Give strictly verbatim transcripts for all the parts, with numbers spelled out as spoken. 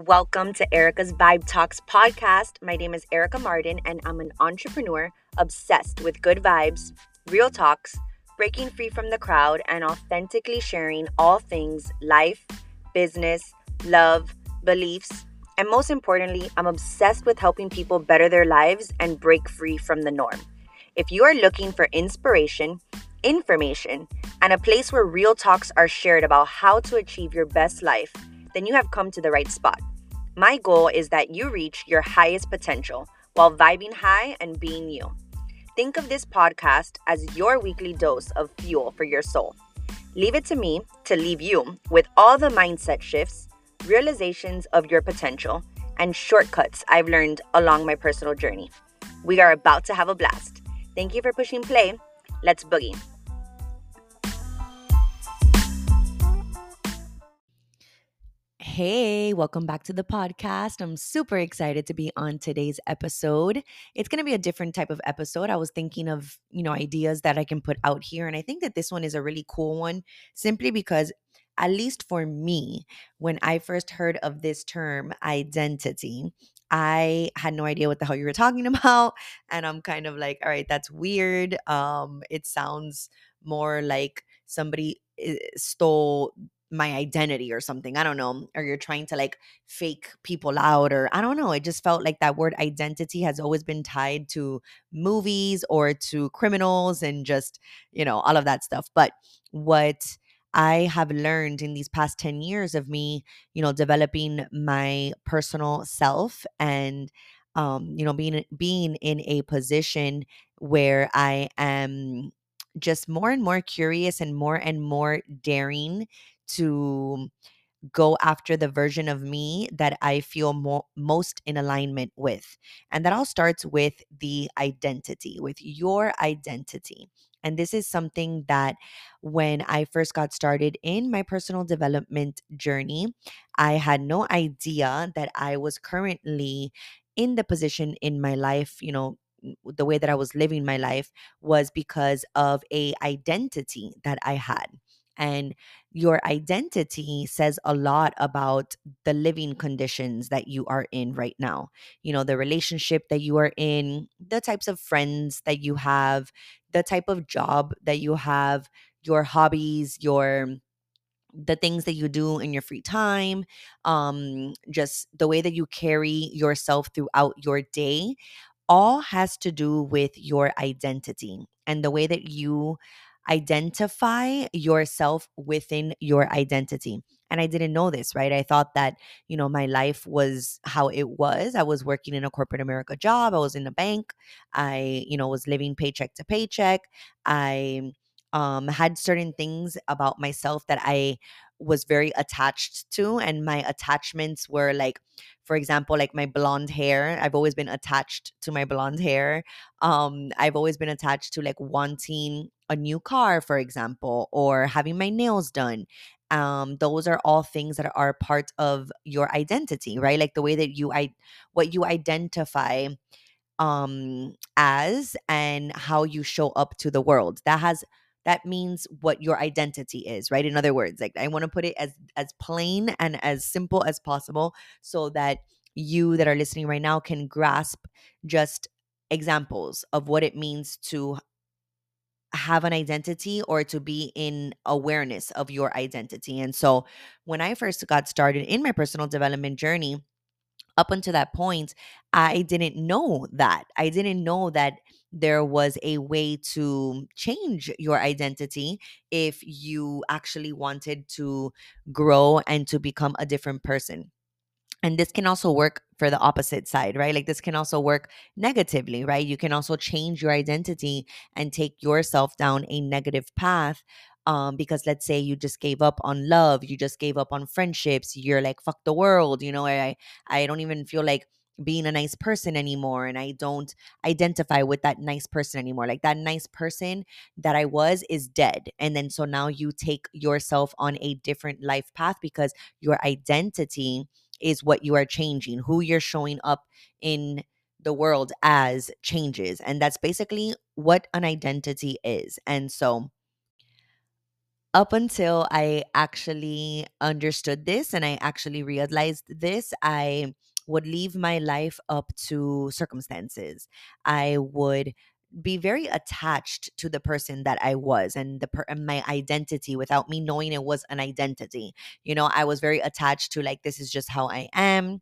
Welcome to Erica's Vibe Talks podcast. My name is Erica Martin, and I'm an entrepreneur obsessed with good vibes, real talks, breaking free from the crowd, and authentically sharing all things life, business, love, beliefs, and most importantly, I'm obsessed with helping people better their lives and break free from the norm. If you are looking for inspiration, information, and a place where real talks are shared about how to achieve your best life, then you have come to the right spot. My goal is that you reach your highest potential while vibing high and being you. Think of this podcast as your weekly dose of fuel for your soul. Leave it to me to leave you with all the mindset shifts, realizations of your potential, and shortcuts I've learned along my personal journey. We are about to have a blast. Thank you for pushing play. Let's boogie. Hey, welcome back to the podcast. I'm super excited to be on today's episode. It's going to be a different type of episode. I was thinking of, you know, ideas that I can put out here, and I think that this one is a really cool one simply because, at least for me, when I first heard of this term identity, I had no idea what the hell you were talking about, and I'm kind of like, all right, that's weird. Um it sounds more like somebody eh, stole my identity or something. I don't know. Or you're trying to like fake people out, or I don't know. It just felt like that word identity has always been tied to movies or to criminals and just, you know, all of that stuff. But what I have learned in these past ten years of me, you know, developing my personal self and um, you know, being being in a position where I am just more and more curious and more and more daring to go after the version of me that I feel mo- most in alignment with. And that all starts with the identity, with your identity. And this is something that when I first got started in my personal development journey, I had no idea that I was currently in the position in my life, you know, n- the way that I was living my life was because of a identity that I had. And your identity says a lot about the living conditions that you are in right now. You know, the relationship that you are in, the types of friends that you have, the type of job that you have, your hobbies, your the things that you do in your free time, um just the way that you carry yourself throughout your day, all has to do with your identity and the way that you identify yourself within your identity. And I didn't know this, right? I thought that, you know, my life was how it was. I was working in a corporate America job. I was in a bank. I, you know, was living paycheck to paycheck. I um had certain things about myself that I was very attached to, and my attachments were like, for example, like my blonde hair. I've always been attached to my blonde hair. Um, I've always been attached to like wanting a new car, for example, or having my nails done. Um, those are all things that are part of your identity, right? Like the way that you I what you identify um as and how you show up to the world. That has that means what your identity is, right? In other words, like I want to put it as as plain and as simple as possible so that you that are listening right now can grasp just examples of what it means to have an identity or to be in awareness of your identity. And so when I first got started in my personal development journey, up until that point, I didn't know that. I didn't know that there was a way to change your identity if you actually wanted to grow and to become a different person. And this can also work for the opposite side, right? Like this can also work negatively, right? You can also change your identity and take yourself down a negative path. Um, because let's say you just gave up on love, you just gave up on friendships, you're like, fuck the world, you know, I I don't even feel like being a nice person anymore. And I don't identify with that nice person anymore. Like that nice person that I was is dead. And then so now you take yourself on a different life path because your identity is what you are changing. Who you're showing up in the world as changes. And that's basically what an identity is. And so Up until I actually understood this and I actually realized this, I would leave my life up to circumstances. I would be very attached to the person that I was and the per- and my identity without me knowing it was an identity. You know, I was very attached to like this is just how I am,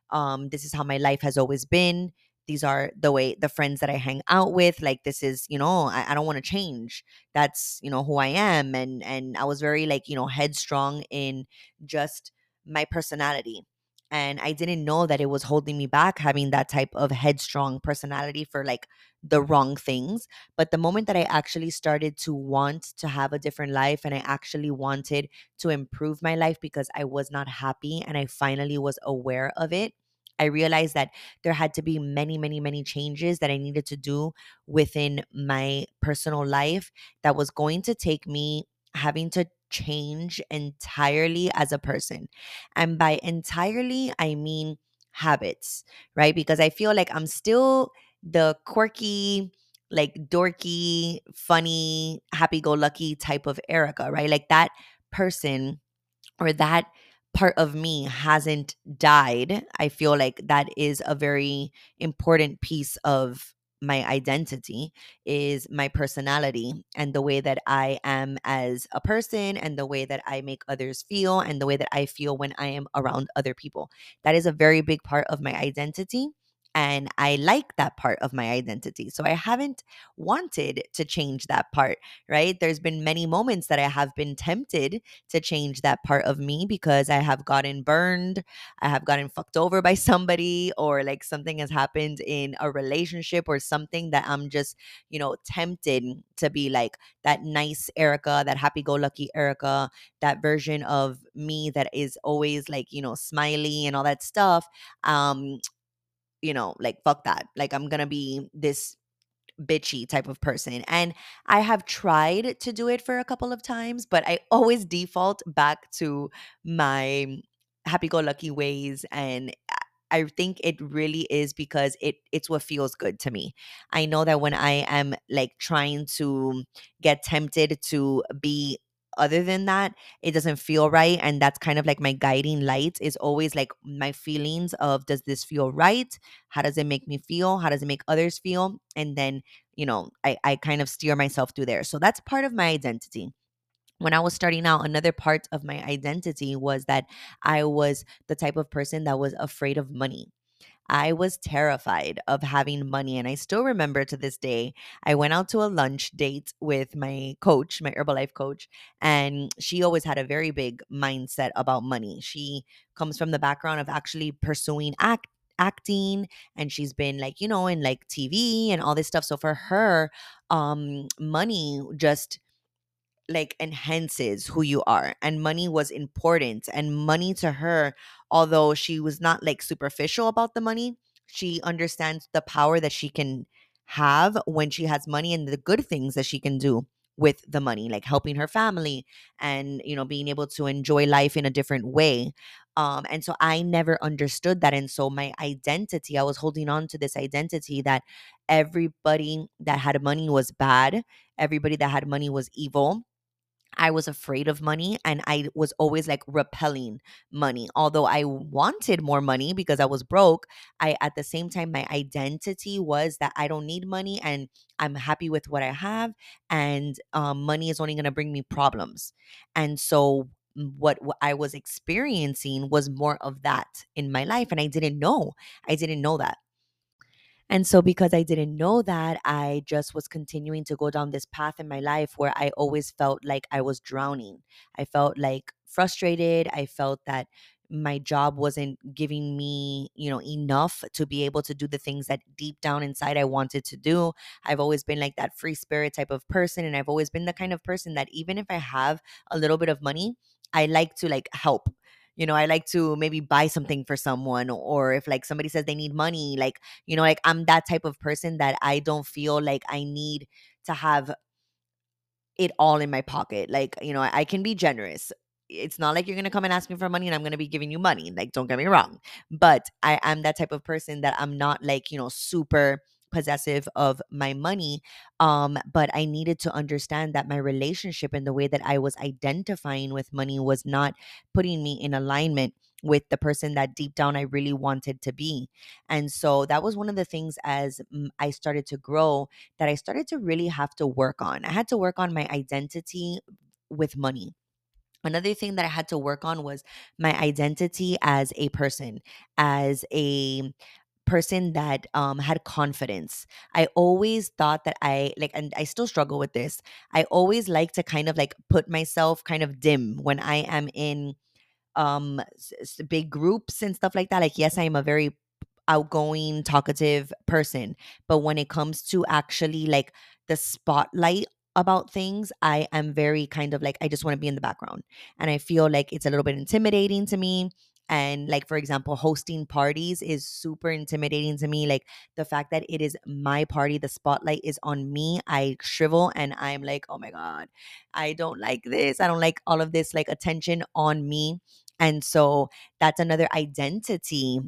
um this is how my life has always been, these are the way the friends that I hang out with, like this is, you know, i, I don't want to change, that's, you know, who I am. And and I was very like, you know, headstrong in just my personality, and I didn't know that it was holding me back having that type of headstrong personality for like the wrong things. But the moment that I actually started to want to have a different life and I actually wanted to improve my life because I was not happy and I finally was aware of it, I realized that there had to be many, many, many changes that I needed to do within my personal life that was going to take me having to change entirely as a person. And by entirely, I mean habits, right? Because I feel like I'm still the quirky, like dorky, funny, happy go lucky type of Erica, right? Like that person or that part of me hasn't died. I feel like that is a very important piece of my identity, is my personality and the way that I am as a person and the way that I make others feel and the way that I feel when I am around other people. That is a very big part of my identity. And I like that part of my identity. So I haven't wanted to change that part, right? There's been many moments that I have been tempted to change that part of me because I have gotten burned, I have gotten fucked over by somebody, or like something has happened in a relationship or something that I'm just, you know, tempted to be like that nice Erica, that happy go lucky Erica, that version of me that is always like, you know, smiley and all that stuff. Um, you know, like fuck that. Like I'm gonna be this bitchy type of person. And I have tried to do it for a couple of times, but I always default back to my happy go lucky ways. And I I think it really is because it it's what feels good to me. I know that when I am like trying to get tempted to be other than that, it doesn't feel right. And that's kind of like my guiding light, is always like my feelings of, does this feel right? How does it make me feel? How does it make others feel? And then, you know, I, I kind of steer myself through there. So that's part of my identity. When I was starting out, another part of my identity was that I was the type of person that was afraid of money. I was terrified of having money. And I still remember to this day, I went out to a lunch date with my coach, my Herbalife coach, and she always had a very big mindset about money. She comes from the background of actually pursuing act acting, and she's been like, you know, in like T V and all this stuff. So for her, um money just like enhances who you are, and money was important. And money to her, although she was not like superficial about the money, she understands the power that she can have when she has money and the good things that she can do with the money, like helping her family and, you know, being able to enjoy life in a different way. Um and so I never understood that, and so my identity, I was holding on to this identity that everybody that had money was bad, everybody that had money was evil. I was afraid of money and I was always like repelling money. Although I wanted more money because I was broke, I at the same time my identity was that I don't need money and I'm happy with what I have, and um, money is only going to bring me problems. And so mm, what, what I was experiencing was more of that in my life, and I didn't know. I didn't know that. And so, because I didn't know that, I just was continuing to go down this path in my life where I always felt like I was drowning. I felt like frustrated. I felt that my job wasn't giving me, you know, enough to be able to do the things that deep down inside I wanted to do. I've always been like that free spirit type of person. And I've always been the kind of person that even if I have a little bit of money, I like to like help. You know, I like to maybe buy something for someone, or if like somebody says they need money, like, you know, like I'm that type of person that I don't feel like I need to have it all in my pocket. Like, you know, I, I can be generous. It's not like you're going to come and ask me for money and I'm going to be giving you money. Like, don't get me wrong. But I am that type of person that I'm not like, you know, super possessive of my money. Um, but I needed to understand that my relationship and the way that I was identifying with money was not putting me in alignment with the person that deep down I really wanted to be. And so that was one of the things as mm, I started to grow that I started to really have to work on. I had to work on my identity with money. Another thing that I had to work on was my identity as a person, as a person that um had confidence. I always thought that I like, and I still struggle with this. I always like to kind of like put myself kind of dim when I am in um s- s- big groups and stuff like that. Like, yes, I am a very outgoing, talkative person, but when it comes to actually like the spotlight about things, I am very kind of like, I just want to be in the background, and I feel like it's a little bit intimidating to me. And like, for example, hosting parties is super intimidating to me. Like, the fact that it is my party, the spotlight is on me, I shrivel and I'm like, oh my god, I don't like this, I don't like all of this like attention on me. And so that's another identity,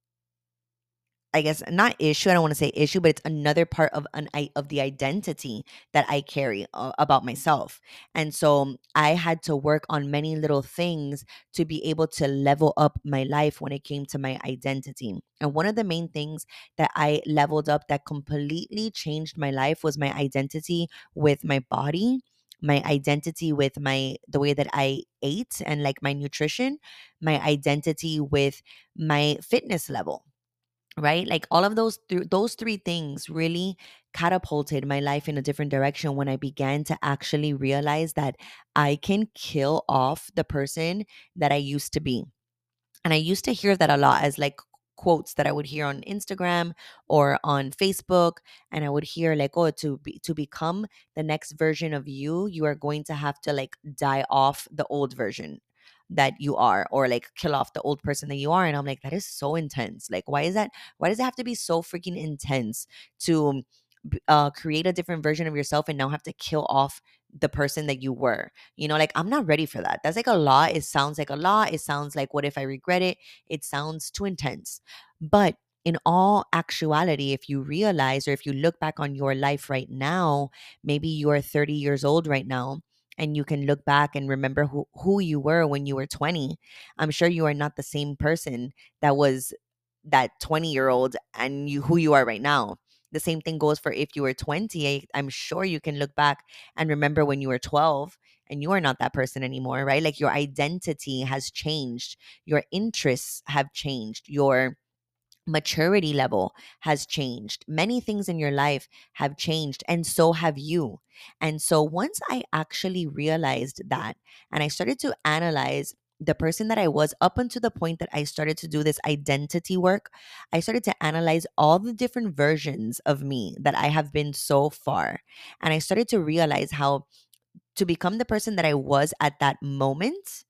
I guess, not issue. I don't want to say issue, but it's another part of an I of the identity that I carry uh, about myself. And so I had to work on many little things to be able to level up my life when it came to my identity. And one of the main things that I leveled up that completely changed my life was my identity with my body, my identity with my the way that I ate and like my nutrition, my identity with my fitness level, right? Like all of those th- those three things really catapulted my life in a different direction when I began to actually realize that I can kill off the person that I used to be. And I used to hear that a lot as like quotes that I would hear on Instagram or on Facebook. And I would hear like, oh, to be to become the next version of you, you are going to have to like die off the old version that you are, or like kill off the old person that you are. And I'm like, that is so intense. Like, why is that? Why does it have to be so freaking intense to b- uh, create a different version of yourself and now have to kill off the person that you were? You know, like, I'm not ready for that. That's like a lot. It sounds like a lot. It sounds like, what if I regret it? It sounds too intense. But in all actuality, if you realize, or if you look back on your life right now, maybe you're thirty years old right now, and you can look back and remember who, who you were when you were twenty. I'm sure you are not the same person that was that twenty year old and you who you are right now. The same thing goes for if you were twenty. I, I'm sure you can look back and remember when you were twelve and you are not that person anymore, right? Like, your identity has changed, your interests have changed, your maturity level has changed. Many things in your life have changed, and so have you. And so once I actually realized that, and I started to analyze the person that I was up until the point that I started to do this identity work, I started to analyze all the different versions of me that I have been so far. And I started to realize how to become the person that I was at that moment,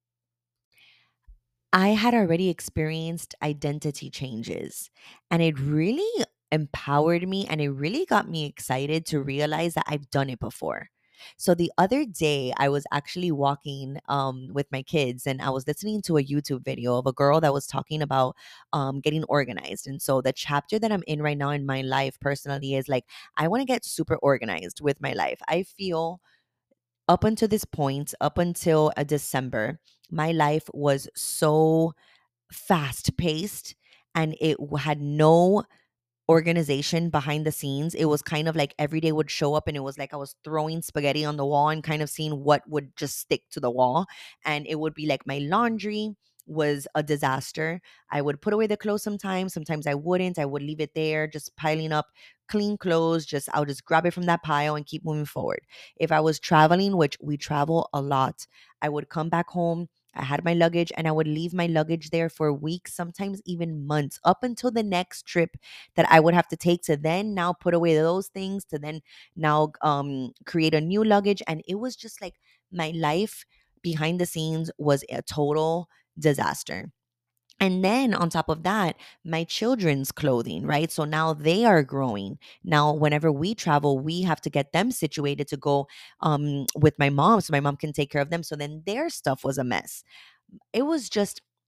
I had already experienced identity changes, and it really empowered me and it really got me excited to realize that I've done it before. So the other day I was actually walking um, with my kids, and I was listening to a YouTube video of a girl that was talking about um, getting organized. And so the chapter that I'm in right now in my life personally is like, I want to get super organized with my life. I feel up until this point, up until uh, December, my life was so fast paced, and it w- had no organization behind the scenes. It was kind of like every day would show up and it was like I was throwing spaghetti on the wall and kind of seeing what would just stick to the wall. And it would be like my laundry was a disaster. I would put away the clothes sometimes, sometimes I wouldn't. I would leave it there, just piling up clean clothes. Just I'll just grab it from that pile and keep moving forward. If I was traveling, which we travel a lot, I would come back home. I had my luggage and I would leave my luggage there for weeks, sometimes even months, up until the next trip that I would have to take to then now put away those things, to then now um create a new luggage. And it was just like my life behind the scenes was a total disaster. And then on top of that, my children's clothing, right? So now they are growing. Now, whenever we travel, we have to get them situated to go um, with my mom so my mom can take care of them. So then their stuff was a mess. It was just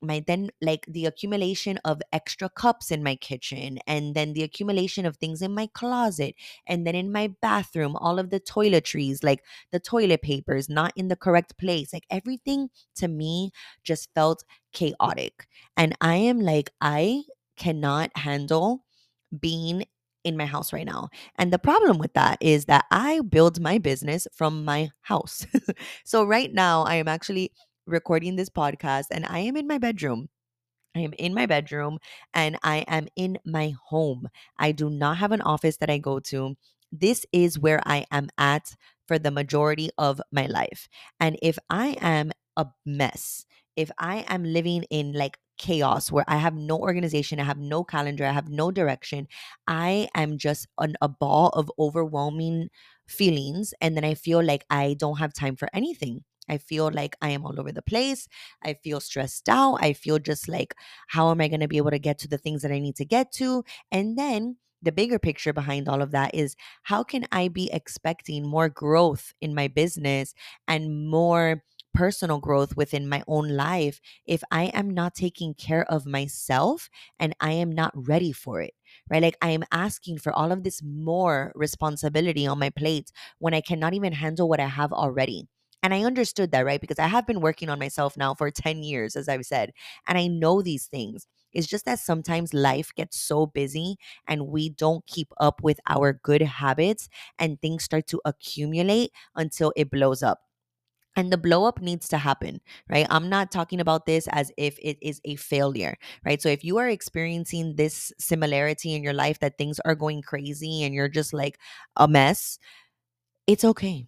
my then like the accumulation of extra cups in my kitchen, and then the accumulation of things in my closet, and then in my bathroom, all of the toiletries, like the toilet papers not in the correct place, like everything to me just felt chaotic. And I am like, I cannot handle being in my house right now. And the problem with that is that I build my business from my house. So right now I am actually recording this podcast and I am in my bedroom. I am in my bedroom and I am in my home. I do not have an office that I go to. This is where I am at for the majority of my life. And if I am a mess, if I am living in like chaos where I have no organization, I have no calendar, I have no direction, I am just an, a ball of overwhelming feelings. And then I feel like I don't have time for anything. I feel like I am all over the place. I feel stressed out. I feel just like, how am I going to be able to get to the things that I need to get to? And then the bigger picture behind all of that is, how can I be expecting more growth in my business and more personal growth within my own life if I am not taking care of myself and I am not ready for it? Right? Like, I am asking for all of this more responsibility on my plate when I cannot even handle what I have already. And I understood that, right? Because I have been working on myself now for ten years, as I've said, and I know these things. It's just that sometimes life gets so busy and we don't keep up with our good habits, and things start to accumulate until it blows up. And the blow up needs to happen, right? I'm not talking about this as if it is a failure, right? So if you are experiencing this similarity in your life, that things are going crazy and you're just like a mess, it's okay.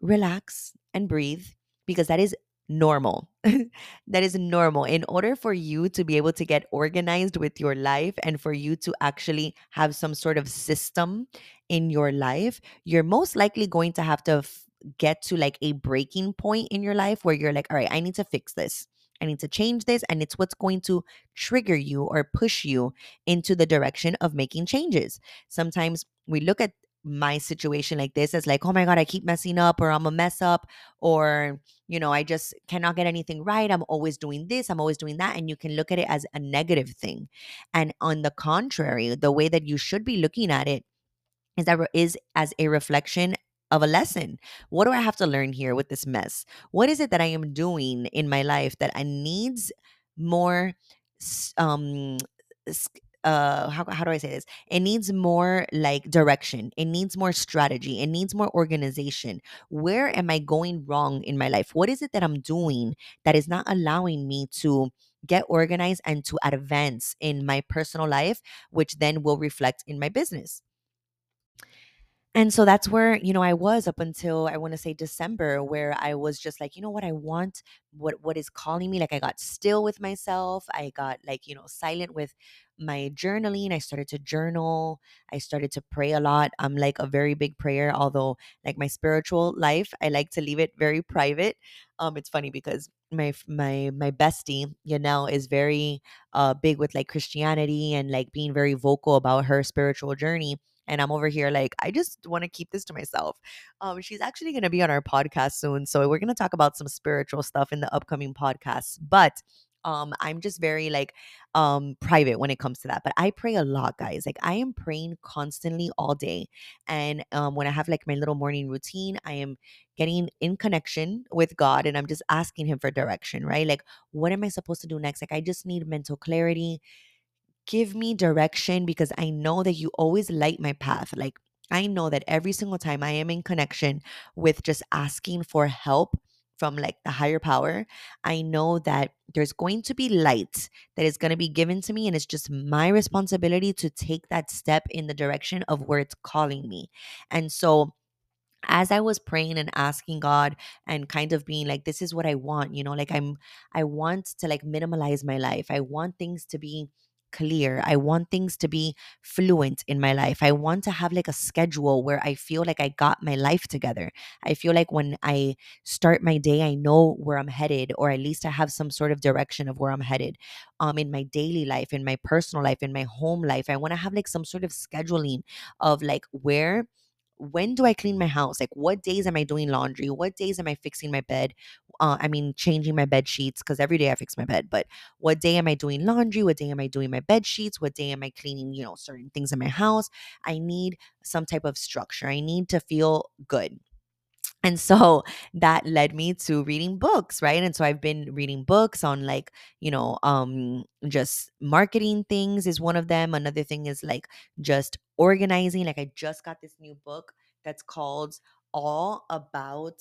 Relax and breathe, because that is normal. That is normal. In order for you to be able to get organized with your life and for you to actually have some sort of system in your life, you're most likely going to have to f- get to like a breaking point in your life where you're like, all right, I need to fix this. I need to change this. And it's what's going to trigger you or push you into the direction of making changes. Sometimes we look at my situation like this as like, oh my God, I keep messing up, or I'm a mess up, or, you know, I just cannot get anything right. I'm always doing this, I'm always doing that. And you can look at it as a negative thing. And on the contrary, the way that you should be looking at it is that re- is as a reflection of a lesson. What do I have to learn here with this mess? What is it that I am doing in my life that I needs more s- um s- uh how, how do I say this? It needs more like direction. It needs more strategy. It needs more organization. Where am I going wrong in my life? What is it that I'm doing that is not allowing me to get organized and to advance in my personal life, which then will reflect in my business? And so that's where, you know, I was up until, I want to say, December, where I was just like, you know what, I want what what is calling me. Like, I got still with myself. I got like, you know, silent with my journaling. I started to journal. I started to pray a lot. I'm like a very big prayer, although like my spiritual life, I like to leave it very private. Um, it's funny because my f- my my bestie, you know, is very uh big with like Christianity and like being very vocal about her spiritual journey, and I'm over here like, I just want to keep this to myself. Um, she's actually going to be on our podcast soon, so we're going to talk about some spiritual stuff in the upcoming podcasts. But um, I'm just very like um private when it comes to that. But I pray a lot, guys. Like, I am praying constantly all day, and um, when I have like my little morning routine, I am getting in connection with God, and I'm just asking Him for direction. Right? Like, what am I supposed to do next? Like, I just need mental clarity. Give me direction, because I know that you always light my path. Like, I know that every single time I am in connection with just asking for help from like the higher power, I know that there's going to be light that is going to be given to me. And it's just my responsibility to take that step in the direction of where it's calling me. And so, as I was praying and asking God and kind of being like, this is what I want, you know, like I'm, I want to like minimalize my life. I want things to be clear. I want things to be fluent in my life. I want to have like a schedule where I feel like I got my life together. I feel like when I start my day, I know where I'm headed, or at least I have some sort of direction of where I'm headed. Um, in my daily life, in my personal life, in my home life, I want to have like some sort of scheduling of like where when do I clean my house? Like, what days am I doing laundry? What days am I fixing my bed? Uh, I mean, changing my bed sheets, because every day I fix my bed. But what day am I doing laundry? What day am I doing my bed sheets? What day am I cleaning, you know, certain things in my house? I need some type of structure. I need to feel good. And so that led me to reading books, right? And so I've been reading books on, like, you know, um just marketing things is one of them. Another thing is like just organizing. Like, I just got this new book that's called All About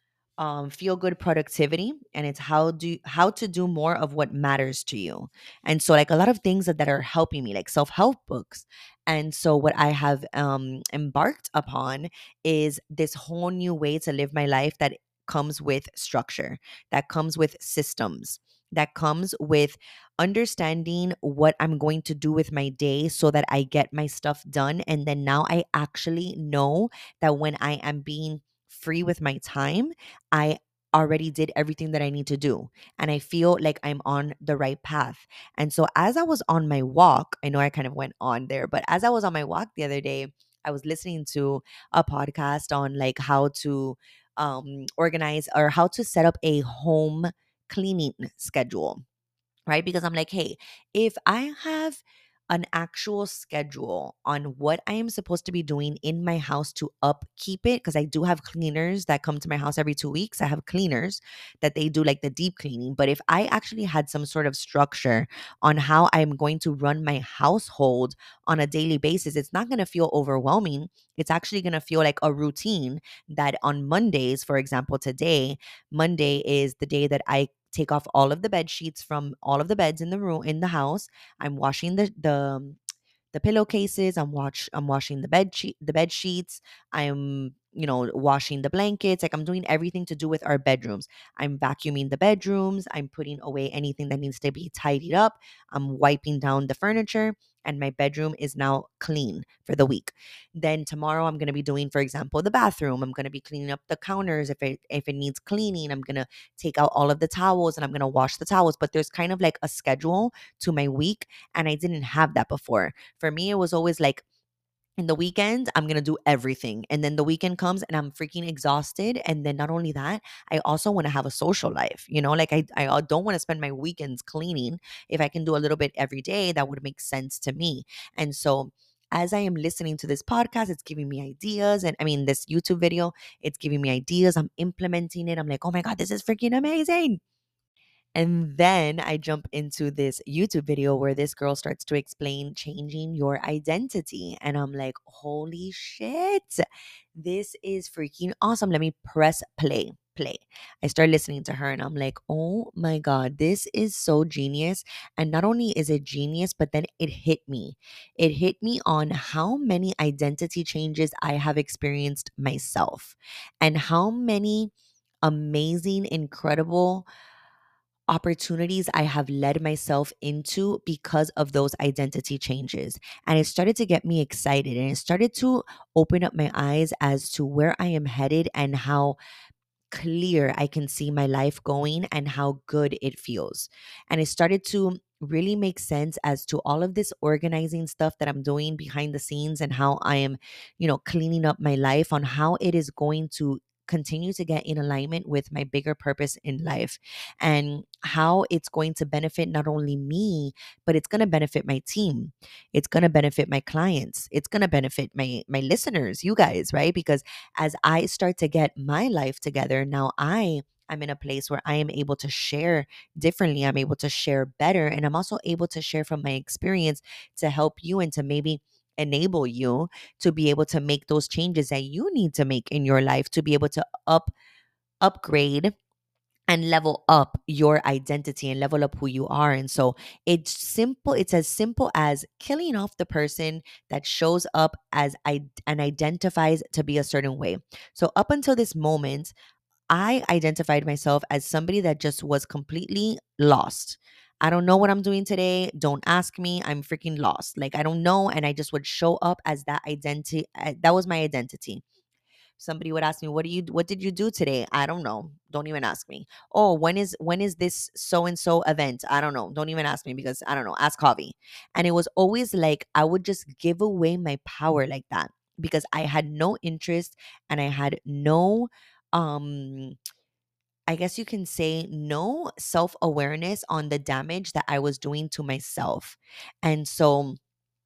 um, Feel Good Productivity, and it's how do how to do more of what matters to you. And so, like, a lot of things that, that are helping me, like self-help books. And so what I have um embarked upon is this whole new way to live my life that comes with structure, that comes with systems, that comes with understanding what I'm going to do with my day so that I get my stuff done. And then now I actually know that when I am being free with my time, I already did everything that I need to do. And I feel like I'm on the right path. And so as I was on my walk, I know I kind of went on there, but as I was on my walk the other day, I was listening to a podcast on like how to um, organize or how to set up a home cleaning schedule, right? Because I'm like, hey, if I have an actual schedule on what I am supposed to be doing in my house to upkeep it, because I do have cleaners that come to my house every two weeks. I have cleaners that they do like the deep cleaning. But if I actually had some sort of structure on how I'm going to run my household on a daily basis, it's not going to feel overwhelming. It's actually going to feel like a routine that on Mondays, for example, today, Monday is the day that I take off all of the bed sheets from all of the beds in the room in the house. I'm washing the the um, the pillowcases. I'm watch I'm washing the bed sheet the bed sheets. I'm, you know, washing the blankets. Like, I'm doing everything to do with our bedrooms. I'm vacuuming the bedrooms. I'm putting away anything that needs to be tidied up. I'm wiping down the furniture, and my bedroom is now clean for the week. Then tomorrow I'm going to be doing, for example, the bathroom. I'm going to be cleaning up the counters if it if it needs cleaning. I'm going to take out all of the towels and I'm going to wash the towels. But there's kind of like a schedule to my week, and I didn't have that before. For me, it was always like, in the weekend, I'm gonna do everything. And then the weekend comes and I'm freaking exhausted. And then not only that, I also want to have a social life. You know, like I, I uh, don't want to spend my weekends cleaning. If I can do a little bit every day, that would make sense to me. And so as I am listening to this podcast, it's giving me ideas. And I mean, this YouTube video, it's giving me ideas. I'm implementing it. I'm like, oh my God, this is freaking amazing. And then I jump into this YouTube video where this girl starts to explain changing your identity. And I'm like, holy shit, this is freaking awesome. Let me press play. Play. I start listening to her and I'm like, oh my God, this is so genius. And not only is it genius, but then it hit me. It hit me on how many identity changes I have experienced myself and how many amazing, incredible opportunities I have led myself into because of those identity changes. And it started to get me excited and it started to open up my eyes as to where I am headed and how clear I can see my life going and how good it feels. And it started to really make sense as to all of this organizing stuff that I'm doing behind the scenes and how I am, you know, cleaning up my life on how it is going to continue to get in alignment with my bigger purpose in life and how it's going to benefit not only me, but it's going to benefit my team. It's going to benefit my clients. It's going to benefit my my listeners, you guys, right? Because as I start to get my life together, now I am in a place where I am able to share differently. I'm able to share better. And I'm also able to share from my experience to help you and to maybe enable you to be able to make those changes that you need to make in your life to be able to up upgrade and level up your identity and level up who you are. And so it's simple. It's as simple as killing off the person that shows up as I and identifies to be a certain way. So up until this moment, I identified myself as somebody that just was completely lost. I don't know what I'm doing today. Don't ask me. I'm freaking lost. Like, I don't know. And I just would show up as that identity. uh, That was my identity. Somebody would ask me, what do you what did you do today? I don't know. Don't even ask me. Oh, when is when is this so and so event? I don't know. Don't even ask me because I don't know. Ask Javi. And it was always like I would just give away my power like that. because I had no interest and I had no um I guess you can say no self awareness on the damage that I was doing to myself. And so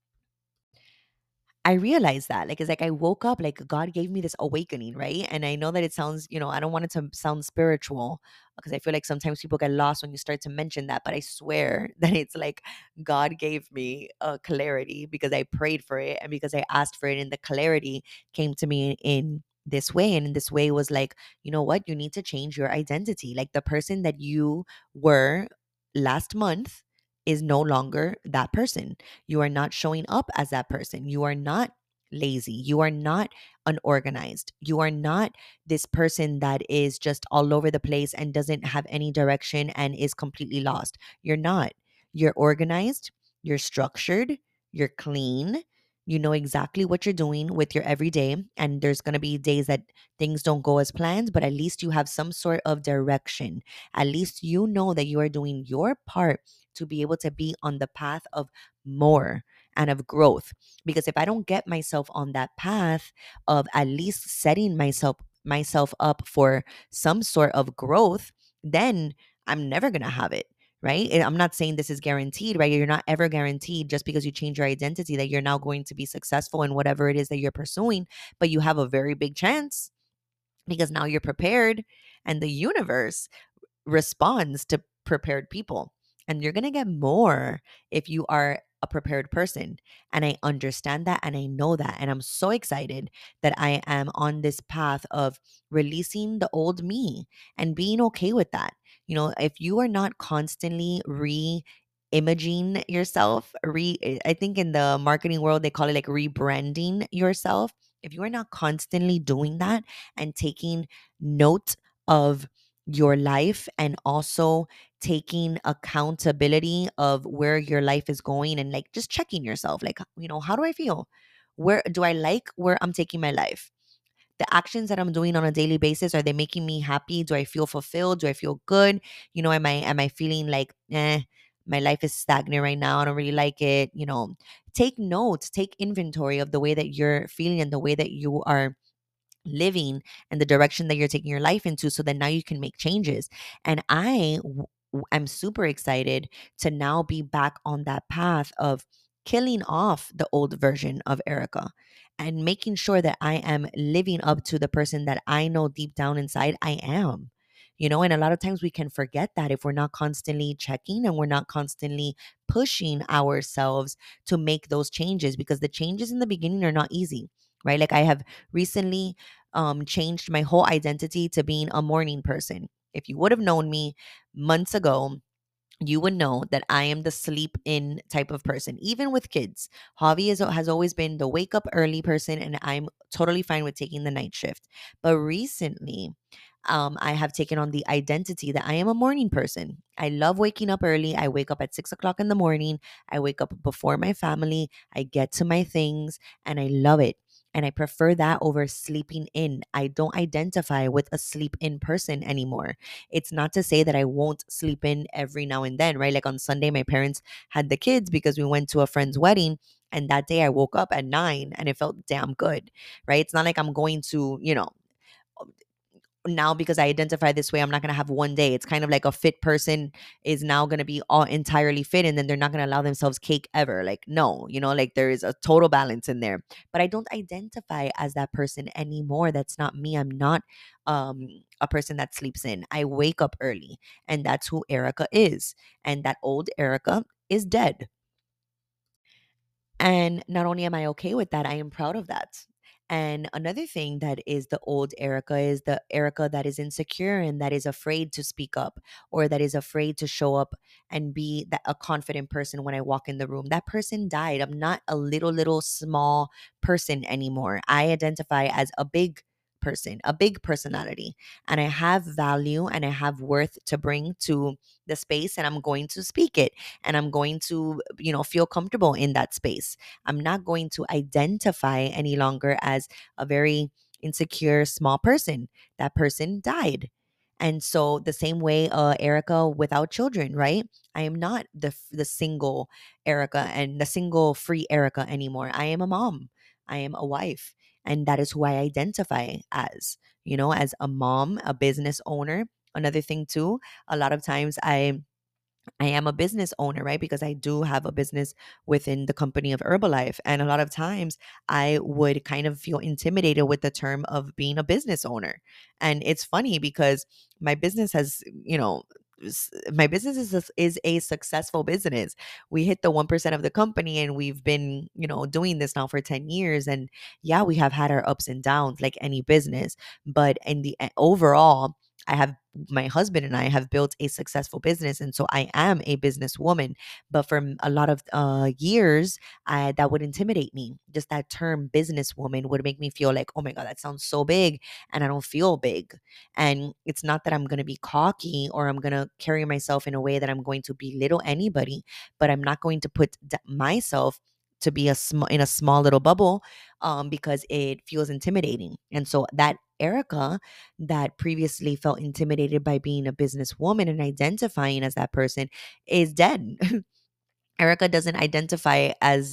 I realized that, like, it's like I woke up, like, God gave me this awakening, right? And I know that it sounds, you know, I don't want it to sound spiritual because I feel like sometimes people get lost when you start to mention that. But I swear that it's like God gave me a clarity because I prayed for it and because I asked for it. And the clarity came to me in this way. And in this way was like, you know what? You need to change your identity. Like the person that you were last month is no longer that person. You are not showing up as that person. You are not lazy. You are not unorganized. You are not this person that is just all over the place and doesn't have any direction and is completely lost. You're not. You're organized. You're structured. You're clean. You know exactly what you're doing with your everyday. And there's going to be days that things don't go as planned, but at least you have some sort of direction. At least you know that you are doing your part to be able to be on the path of more and of growth. Because if I don't get myself on that path of at least setting myself myself up for some sort of growth, then I'm never going to have it. Right. And I'm not saying this is guaranteed, right? You're not ever guaranteed just because you change your identity that you're now going to be successful in whatever it is that you're pursuing. But you have a very big chance because now you're prepared and the universe responds to prepared people. And you're going to get more if you are a prepared person. And I understand that and I know that. And I'm so excited that I am on this path of releasing the old me and being okay with that. You know, if you are not constantly re imaging yourself, re I think in the marketing world they call it like rebranding yourself. If you are not constantly doing that and taking note of your life and also taking accountability of where your life is going and like just checking yourself like, you know, how do I feel, where do I like where I'm taking my life, the actions that I'm doing on a daily basis, are they making me happy, do I feel fulfilled, do I feel good, you know, am i am I feeling like eh my life is stagnant right now, I don't really like it, you know. Take notes, take inventory of the way that you're feeling and the way that you are living and the direction that you're taking your life into so that now you can make changes. And I w- w- am super excited to now be back on that path of killing off the old version of Erica and making sure that I am living up to the person that I know deep down inside I am. You know, and a lot of times we can forget that if we're not constantly checking and we're not constantly pushing ourselves to make those changes, because the changes in the beginning are not easy, right? Like I have recently um, changed my whole identity to being a morning person. If you would have known me months ago, you would know that I am the sleep in type of person, even with kids. Javi is, has always been the wake up early person, and I'm totally fine with taking the night shift. But recently, um, I have taken on the identity that I am a morning person. I love waking up early. I wake up at six o'clock in the morning. I wake up before my family. I get to my things, and I love it. And I prefer that over sleeping in. I don't identify with a sleep in person anymore. It's not to say that I won't sleep in every now and then, right? Like on Sunday, my parents had the kids because we went to a friend's wedding. And that day I woke up at nine and it felt damn good, right? It's not like I'm going to, you know, now because I identify this way, I'm not going to have one day. It's kind of like a fit person is now going to be all entirely fit and then they're not going to allow themselves cake ever. Like, no, you know, like there is a total balance in there. But I don't identify as that person anymore. That's not me. I'm not um, a person that sleeps in. I wake up early and that's who Erica is. And that old Erica is dead. And not only am I okay with that, I am proud of that. And another thing that is the old Erica is the Erica that is insecure and that is afraid to speak up or that is afraid to show up and be that, a confident person when I walk in the room. That person died. I'm not a little, little small person anymore. I identify as a big person, a big personality. And I have value and I have worth to bring to the space and I'm going to speak it and I'm going to, you know, feel comfortable in that space. I'm not going to identify any longer as a very insecure small person. That person died. And so the same way uh Erica without children, right? I am not the the single Erica and the single free Erica anymore. I am a mom. I am a wife. And that is who I identify as, you know, as a mom, a business owner. Another thing too, a lot of times I I am a business owner, right? Because I do have a business within the company of Herbalife. And a lot of times I would kind of feel intimidated with the term of being a business owner. And it's funny because my business has, you know, s- my business is a, is a successful business. We hit the one percent of the company and we've been, you know, doing this now for ten years. And yeah, we have had our ups and downs like any business. But in the e- overall, I have my husband and I have built a successful business. And so I am a businesswoman. But for m- a lot of uh, years, I, that would intimidate me. Just that term businesswoman would make me feel like, oh my God, that sounds so big. And I don't feel big. And it's not that I'm going to be cocky or I'm going to carry myself in a way that I'm going to belittle anybody, but I'm not going to put d- myself to be a small in a small little bubble um because it feels intimidating. And so that Erica that previously felt intimidated by being a businesswoman and identifying as that person is dead. Erica doesn't identify as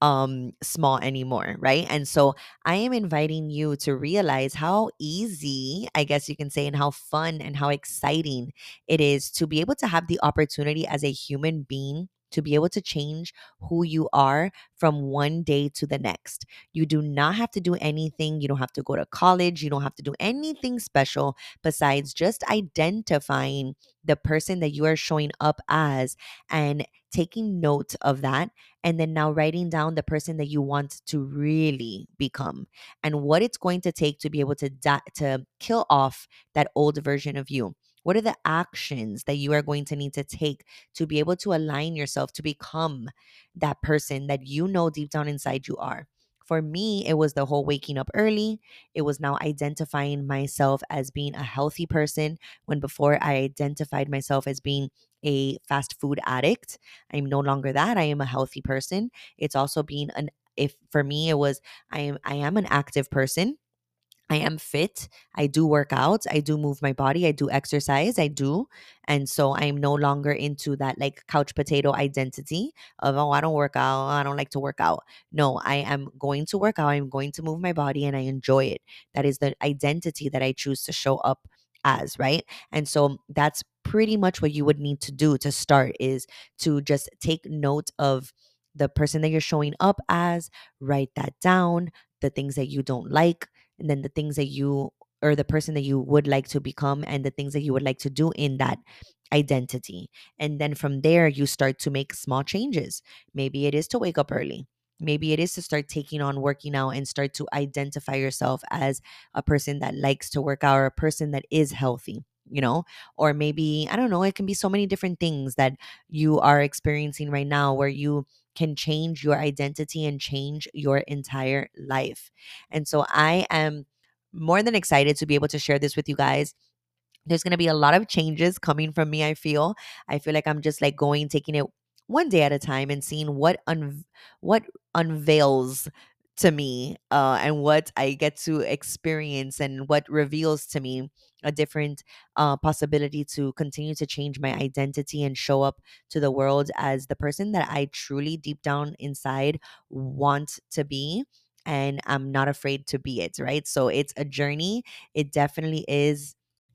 um small anymore, right? And so I am inviting you to realize how easy, I guess you can say, and how fun and how exciting it is to be able to have the opportunity as a human being to be able to change who you are from one day to the next. You do not have to do anything. You don't have to go to college. You don't have to do anything special besides just identifying the person that you are showing up as and taking note of that, and then now writing down the person that you want to really become and what it's going to take to be able to di- to kill off that old version of you. What are the actions that you are going to need to take to be able to align yourself to become that person that you know deep down inside you are? For me, it was the whole waking up early. It was now identifying myself as being a healthy person when before I identified myself as being a fast food addict. I'm no longer that. I am a healthy person. It's also being an if for me it was I am I am an active person. I am fit. I do work out. I do move my body. I do exercise. I do. And so I'm no longer into that like couch potato identity of, oh, I don't work out. I don't like to work out. No, I am going to work out. I'm going to move my body and I enjoy it. That is the identity that I choose to show up as, right? And so that's pretty much what you would need to do to start is to just take note of the person that you're showing up as, write that down, the things that you don't like, and then the things that you or the person that you would like to become and the things that you would like to do in that identity. And then from there, you start to make small changes. Maybe it is to wake up early. Maybe it is to start taking on working out and start to identify yourself as a person that likes to work out or a person that is healthy, you know? Or maybe, I don't know, it can be so many different things that you are experiencing right now where you can change your identity and change your entire life. And so I am more than excited to be able to share this with you guys. There's going to be a lot of changes coming from me. I feel I feel like I'm just like going taking it one day at a time and seeing what un- what unveils to me uh, and what I get to experience and what reveals to me a different uh, possibility to continue to change my identity and show up to the world as the person that I truly deep down inside want to be, and I'm not afraid to be it, right? So it's a journey. It definitely is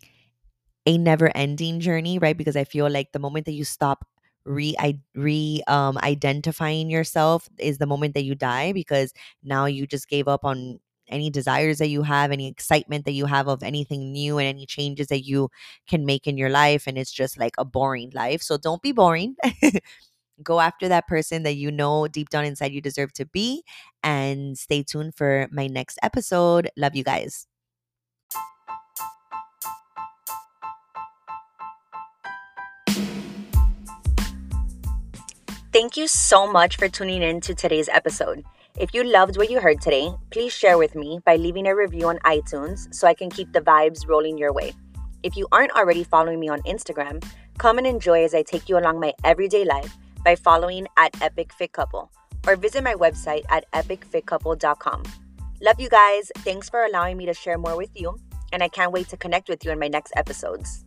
a never ending journey, right? Because I feel like the moment that you stop re I re um identifying yourself is the moment that you die, because now you just gave up on any desires that you have, any excitement that you have of anything new and any changes that you can make in your life, and it's just like a boring life. So don't be boring. Go after that person that you know deep down inside you deserve to be, and stay tuned for my next episode. Love you guys. Thank you so much for tuning in to today's episode. If you loved what you heard today, please share with me by leaving a review on iTunes so I can keep the vibes rolling your way. If you aren't already following me on Instagram, come and enjoy as I take you along my everyday life by following at Epic Fit Couple, or visit my website at epic fit couple dot com. Love you guys. Thanks for allowing me to share more with you, and I can't wait to connect with you in my next episodes.